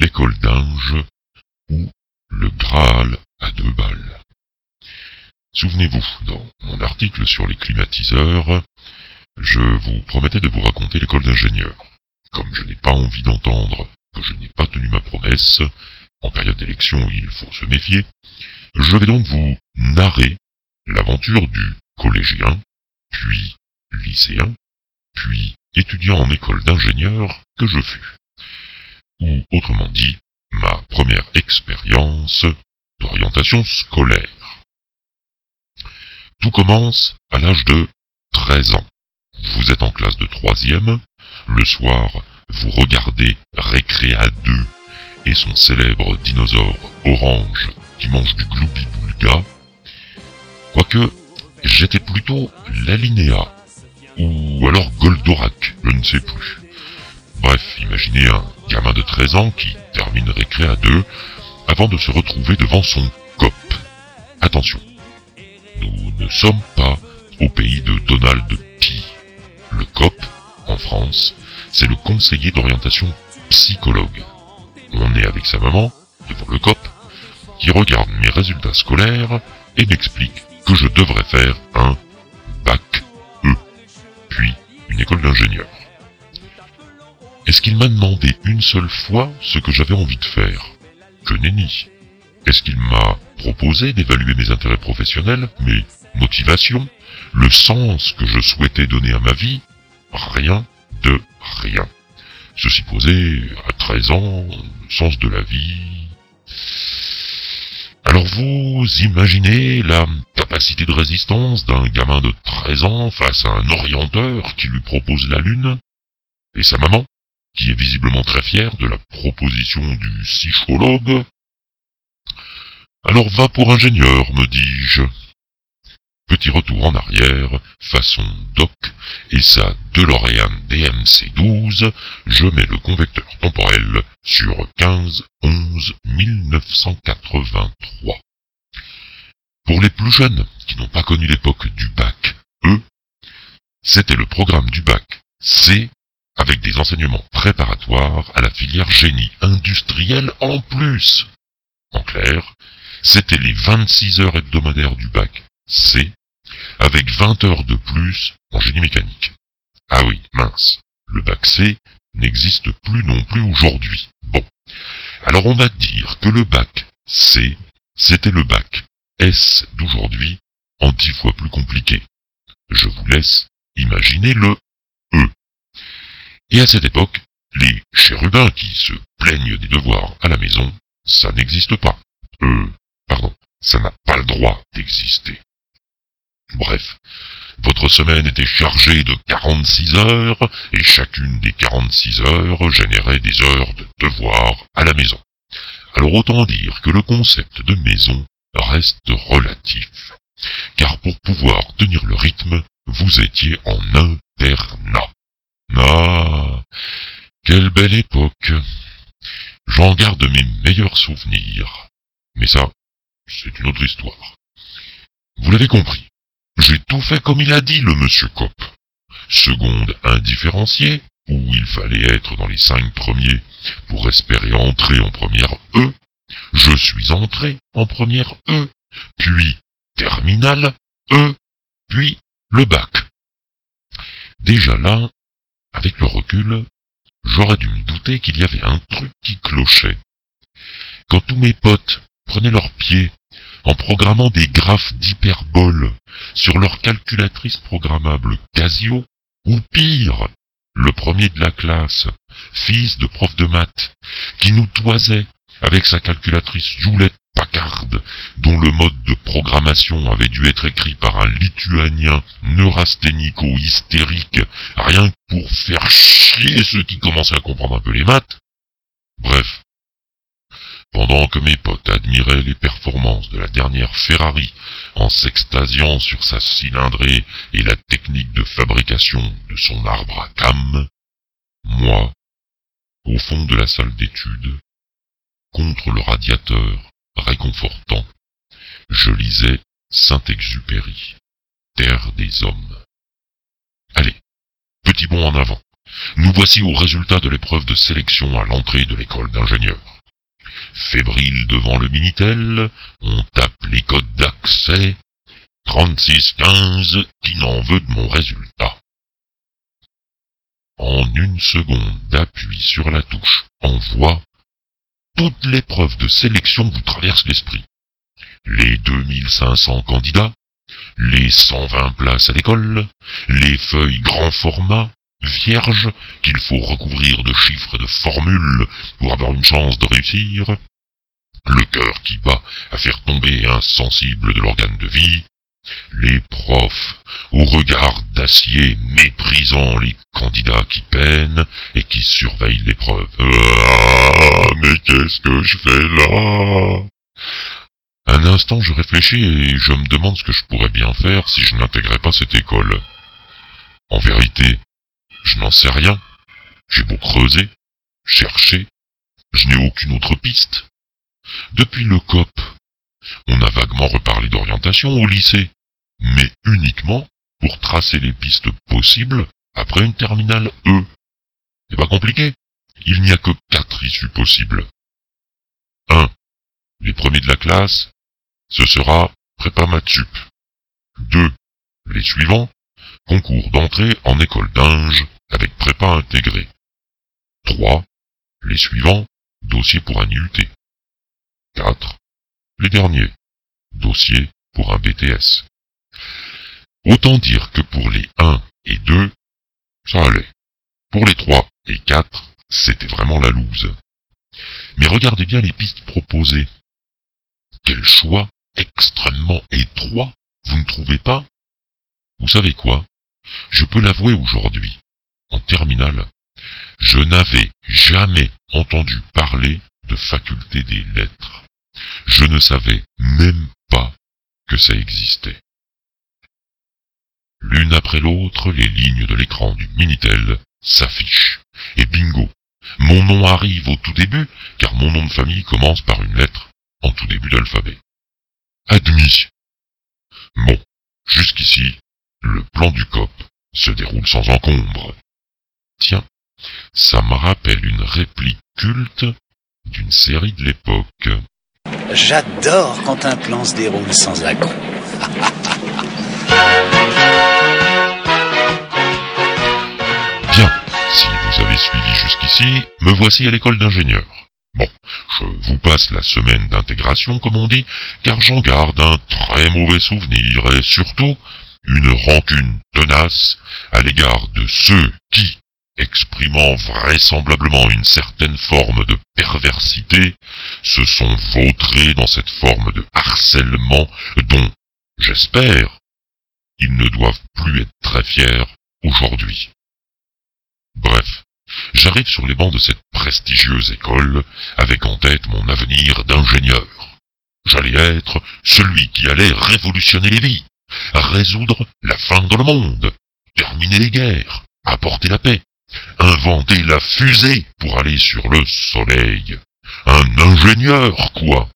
école d'Inge ou le Graal à 2 balles. Souvenez-vous, dans mon article sur les climatiseurs, je vous promettais de vous raconter l'école d'ingénieur. Comme je n'ai pas envie d'entendre que je n'ai pas tenu ma promesse, en période d'élection il faut se méfier, je vais donc vous narrer l'aventure du collégien, puis lycéen, puis étudiant en école d'ingénieur que je fus. Ou autrement dit, ma première expérience d'orientation scolaire. Tout commence à l'âge de 13 ans. Vous êtes en classe de 3e, le soir, vous regardez Récréa 2 et son célèbre dinosaure orange qui mange du gloubi-boulga. Quoique, j'étais plutôt l'alinéa, ou alors Goldorak, je ne sais plus. Bref, imaginez un gamin de 13 ans qui termine Récréa 2 avant de se retrouver devant son COP. Attention, nous ne sommes pas au pays de Donald Pi. Le COP, en France, c'est le conseiller d'orientation psychologue. On est avec sa maman, devant le COP, qui regarde mes résultats scolaires et m'explique que je devrais faire un bac E, puis une école d'ingénieur. Est-ce qu'il m'a demandé une seule fois ce que j'avais envie de faire? Que nenni. Est-ce qu'il m'a proposé d'évaluer mes intérêts professionnels, mes motivations, le sens que je souhaitais donner à ma vie? Rien de rien. Ceci posé, à 13 ans, le sens de la vie... Alors vous imaginez la capacité de résistance d'un gamin de 13 ans face à un orienteur qui lui propose la lune? Et sa maman, qui est visiblement très fière de la proposition du psychologue? Alors va pour ingénieur, me dis-je. Petit retour en arrière, façon Doc, et sa DeLorean DMC-12, je mets le convecteur temporel sur 15-11-1983. Pour les plus jeunes qui n'ont pas connu l'époque du bac E, c'était le programme du bac C, avec des enseignements préparatoires à la filière génie industriel en plus. En clair, c'était les 26 heures hebdomadaires du bac C, avec 20 heures de plus en génie mécanique. Ah oui, mince, le bac C n'existe plus non plus aujourd'hui. Bon, alors on va dire que le bac C, c'était le bac S d'aujourd'hui, en 10 fois plus compliqué. Je vous laisse imaginer le E. Et à cette époque, les chérubins qui se plaignent des devoirs à la maison, ça n'existe pas. Ça n'a pas le droit d'exister. Bref, votre semaine était chargée de 46 heures, et chacune des 46 heures générait des heures de devoirs à la maison. Alors autant dire que le concept de maison reste relatif, car pour pouvoir tenir le rythme, vous étiez en internat. Ah, quelle belle époque! J'en garde mes meilleurs souvenirs. Mais ça, c'est une autre histoire. Vous l'avez compris, j'ai tout fait comme il a dit, le monsieur Cop. Seconde indifférenciée, où il fallait être dans les 5 premiers pour espérer entrer en première E. Je suis entré en première E, puis terminale E, puis le bac. Déjà là, avec le recul, j'aurais dû me douter qu'il y avait un truc qui clochait. Quand tous mes potes prenaient leurs pieds en programmant des graphes d'hyperbole sur leur calculatrice programmable Casio, ou pire, le premier de la classe, fils de prof de maths, qui nous toisait avec sa calculatrice Hewlett-Packard, dont le mode de programmation avait dû être écrit par un lituanien neurasthénico-hystérique, rien que pour faire chier ceux qui commençaient à comprendre un peu les maths. Bref, pendant que mes potes admiraient les performances de la dernière Ferrari en s'extasiant sur sa cylindrée et la technique de fabrication de son arbre à cames, moi, au fond de la salle d'études, contre le radiateur réconfortant, je lisais Saint-Exupéry, Terre des hommes. Allez, petit bond en avant. Nous voici au résultat de l'épreuve de sélection à l'entrée de l'école d'ingénieur. Fébrile devant le Minitel, on tape les codes d'accès. 3615 qui n'en veut de mon résultat. En une seconde d'appuie sur la touche Envoi, toute l'épreuve de sélection vous traverse l'esprit. Les 2500 candidats, les 120 places à l'école, les feuilles grand format, vierges, qu'il faut recouvrir de chiffres et de formules pour avoir une chance de réussir, le cœur qui bat à faire tomber insensible de l'organe de vie, les profs au regard d'acier méprisant les candidats qui peinent et qui surveillent l'épreuve. Ah, mais qu'est-ce que je fais là? Un instant, je réfléchis et je me demande ce que je pourrais bien faire si je n'intégrais pas cette école. En vérité, je n'en sais rien. J'ai beau creuser, chercher, je n'ai aucune autre piste. Depuis le COP, on a vaguement reparlé d'orientation au lycée, mais uniquement pour tracer les pistes possibles après une terminale E. C'est pas compliqué. Il n'y a que 4 issues possibles. 1. Les premiers de la classe, ce sera prépa maths sup. 2. Les suivants, concours d'entrée en école d'Inge avec prépa intégrée. 3. Les suivants, dossier pour un IUT. 4. Les derniers, dossier pour un BTS. Autant dire que pour les 1 et 2, ça allait. Pour les 3 et 4, c'était vraiment la loose. Mais regardez bien les pistes proposées. Quel choix extrêmement étroit, vous ne trouvez pas? Vous savez quoi? Je peux l'avouer aujourd'hui, en terminale, je n'avais jamais entendu parler de faculté des lettres. Je ne savais même pas que ça existait. L'une après l'autre, les lignes de l'écran du Minitel s'affichent. Et bingo, mon nom arrive au tout début, car mon nom de famille commence par une lettre en tout début d'alphabet. Admis. Bon, jusqu'ici, le plan du COP se déroule sans encombre. Tiens, ça me rappelle une réplique culte d'une série de l'époque. J'adore quand un plan se déroule sans accroc. Bien, si vous avez suivi jusqu'ici, me voici à l'école d'ingénieur. Bon, je vous passe la semaine d'intégration, comme on dit, car j'en garde un très mauvais souvenir et surtout une rancune tenace à l'égard de ceux qui, exprimant vraisemblablement une certaine forme de perversité, se sont vautrés dans cette forme de harcèlement dont, j'espère, ils ne doivent plus être très fiers aujourd'hui. Bref, j'arrive sur les bancs de cette prestigieuse école avec en tête mon avenir d'ingénieur. J'allais être celui qui allait révolutionner les vies, résoudre la faim dans le monde, terminer les guerres, apporter la paix, inventer la fusée pour aller sur le soleil. Un ingénieur, quoi.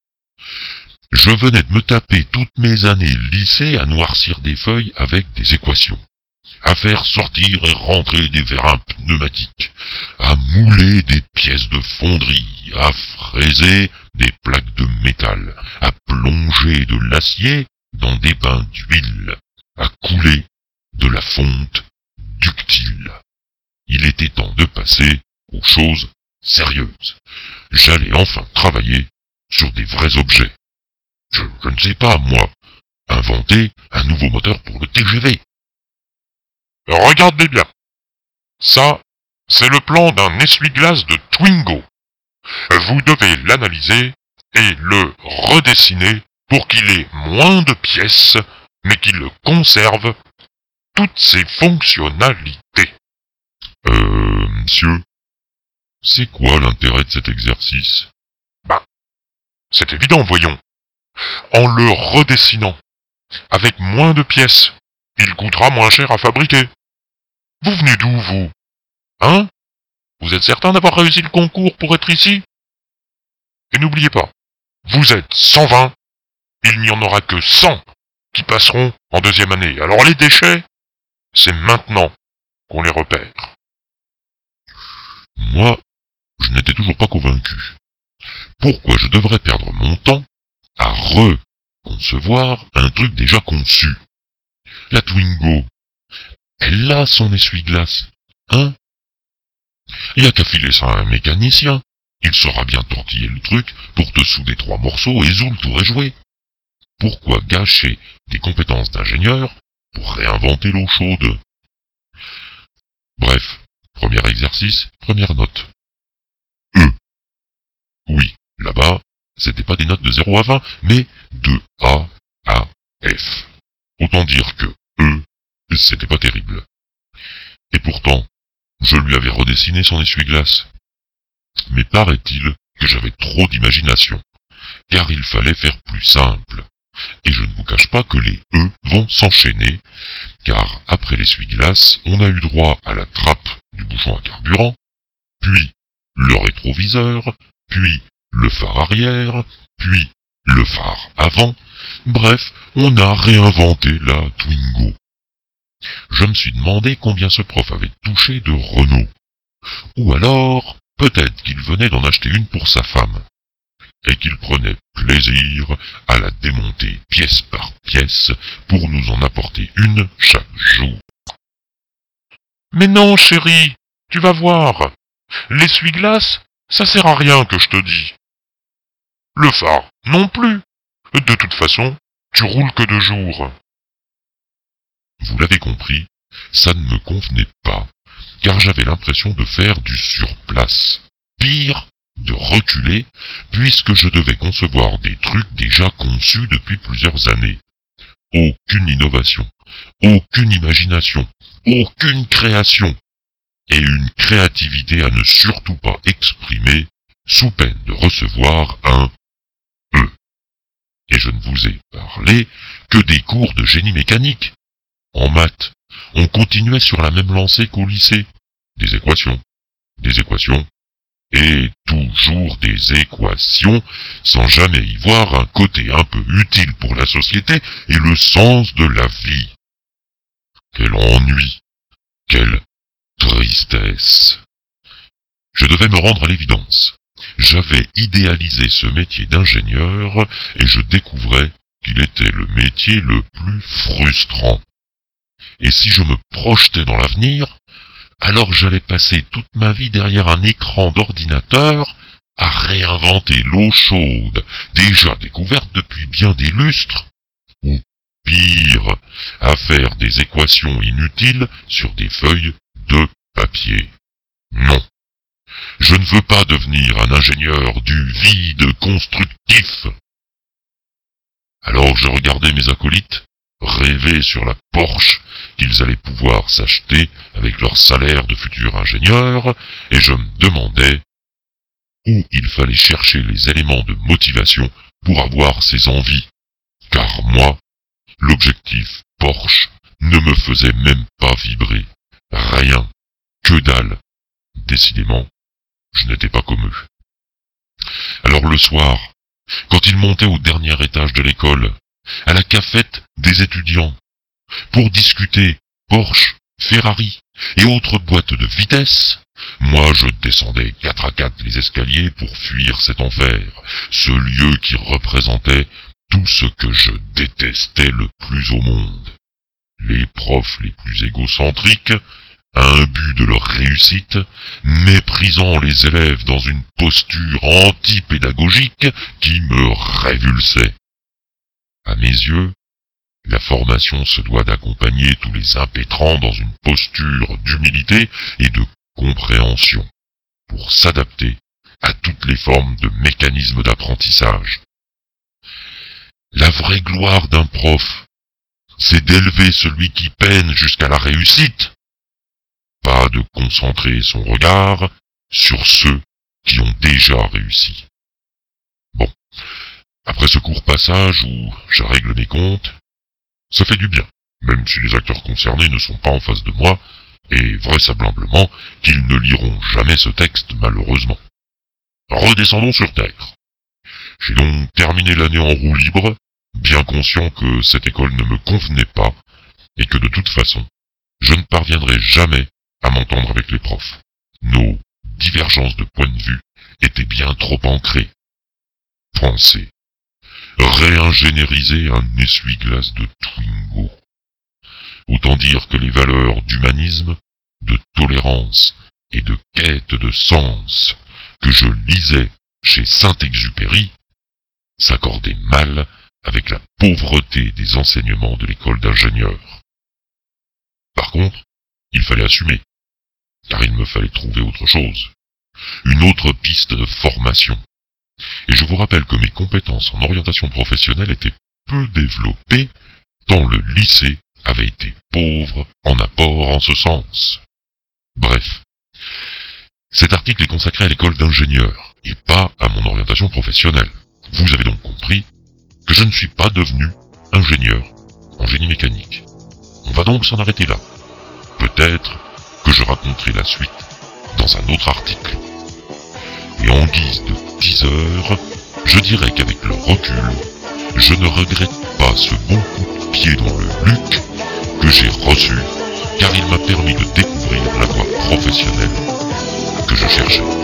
Je venais de me taper toutes mes années lycée à noircir des feuilles avec des équations, à faire sortir et rentrer des vérins pneumatiques, à mouler des pièces de fonderie, à fraiser des plaques de métal, à plonger de l'acier dans des bains d'huile, à couler de la fonte ductile. Il était temps de passer aux choses sérieuses. J'allais enfin travailler sur des vrais objets. Je ne sais pas, moi, inventer un nouveau moteur pour le TGV. Regardez bien. Ça, c'est le plan d'un essuie-glace de Twingo. Vous devez l'analyser et le redessiner pour qu'il ait moins de pièces, mais qu'il conserve toutes ses fonctionnalités. Monsieur, c'est quoi l'intérêt de cet exercice? C'est évident, voyons. En le redessinant, avec moins de pièces, il coûtera moins cher à fabriquer. Vous venez d'où, vous? Hein? Vous êtes certain d'avoir réussi le concours pour être ici? Et n'oubliez pas, vous êtes 120, il n'y en aura que 100 qui passeront en deuxième année. Alors les déchets, c'est maintenant qu'on les repère. Moi, je n'étais toujours pas convaincu. Pourquoi je devrais perdre mon temps à reconcevoir un truc déjà conçu? La Twingo, elle a son essuie-glace, hein? Il n'y a qu'à filer ça à un mécanicien. Il saura bien tortiller le truc pour te souder 3 morceaux et zou, le tour est joué. Pourquoi gâcher des compétences d'ingénieur pour réinventer l'eau chaude? Bref, premier exercice, première note. E. Oui, là-bas, c'était pas des notes de 0 à 20, mais de A à F. Autant dire que E, c'était pas terrible. Et pourtant, je lui avais redessiné son essuie-glace. Mais paraît-il que j'avais trop d'imagination, car il fallait faire plus simple. Et je ne vous cache pas que les E vont s'enchaîner, car après l'essuie-glace, on a eu droit à la trappe du bouchon à carburant, puis le rétroviseur, puis le phare arrière, puis le phare avant. Bref, on a réinventé la Twingo. Je me suis demandé combien ce prof avait touché de Renault. Ou alors, peut-être qu'il venait d'en acheter une pour sa femme, et qu'il prenait plaisir à la démonter pièce par pièce pour nous en apporter une chaque jour. Mais non, chérie, tu vas voir. L'essuie-glace, ça sert à rien que je te dis. Le phare, non plus. De toute façon, tu roules que de jour. Vous l'avez compris, ça ne me convenait pas, car j'avais l'impression de faire du surplace. Pire, de reculer, puisque je devais concevoir des trucs déjà conçus depuis plusieurs années. Aucune innovation, aucune imagination, aucune création, et une créativité à ne surtout pas exprimer, sous peine de recevoir un E. Et je ne vous ai parlé que des cours de génie mécanique. En maths, on continuait sur la même lancée qu'au lycée. Des équations, et toujours des équations, sans jamais y voir un côté un peu utile pour la société et le sens de la vie. Quel ennui, quelle tristesse. Je devais me rendre à l'évidence. J'avais idéalisé ce métier d'ingénieur et je découvrais qu'il était le métier le plus frustrant. Et si je me projetais dans l'avenir, alors j'allais passer toute ma vie derrière un écran d'ordinateur à réinventer l'eau chaude, déjà découverte depuis bien des lustres, ou pire, à faire des équations inutiles sur des feuilles de papier. Non, je ne veux pas devenir un ingénieur du vide constructif. Alors je regardais mes acolytes rêver sur la Porsche qu'ils allaient pouvoir s'acheter avec leur salaire de futurs ingénieurs, et je me demandais où il fallait chercher les éléments de motivation pour avoir ces envies. Car moi, l'objectif Porsche ne me faisait même pas vibrer. Rien, que dalle. Décidément, je n'étais pas comme eux. Alors le soir, quand ils montaient au dernier étage de l'école, à la cafette des étudiants, pour discuter Porsche, Ferrari et autres boîtes de vitesse, moi je descendais 4 à 4 les escaliers pour fuir cet enfer, ce lieu qui représentait tout ce que je détestais le plus au monde. Les profs les plus égocentriques, imbus de leur réussite, méprisant les élèves dans une posture anti-pédagogique qui me révulsait. À mes yeux, la formation se doit d'accompagner tous les impétrants dans une posture d'humilité et de compréhension, pour s'adapter à toutes les formes de mécanismes d'apprentissage. La vraie gloire d'un prof, c'est d'élever celui qui peine jusqu'à la réussite, pas de concentrer son regard sur ceux qui ont déjà réussi. Bon, après ce court passage où je règle mes comptes, ça fait du bien, même si les acteurs concernés ne sont pas en face de moi, et vraisemblablement qu'ils ne liront jamais ce texte malheureusement. Redescendons sur Terre. J'ai donc terminé l'année en roue libre, bien conscient que cette école ne me convenait pas, et que de toute façon, je ne parviendrai jamais à m'entendre avec les profs. Nos divergences de point de vue était bien trop ancré. Penser, réingénieriser un essuie-glace de Twingo. Autant dire que les valeurs d'humanisme, de tolérance et de quête de sens que je lisais chez Saint-Exupéry s'accordaient mal avec la pauvreté des enseignements de l'école d'ingénieurs. Par contre, il fallait assumer, car il me fallait trouver autre chose, une autre piste de formation. Et je vous rappelle que mes compétences en orientation professionnelle étaient peu développées, tant le lycée avait été pauvre en apport en ce sens. Bref, cet article est consacré à l'école d'ingénieur, et pas à mon orientation professionnelle. Vous avez donc compris que je ne suis pas devenu ingénieur en génie mécanique. On va donc s'en arrêter là. Peut-être que je raconterai la suite dans un autre article. Et en guise de teaser, je dirais qu'avec le recul, je ne regrette pas ce bon coup de pied dans le luc que j'ai reçu, car il m'a permis de découvrir la voie professionnelle que je cherchais.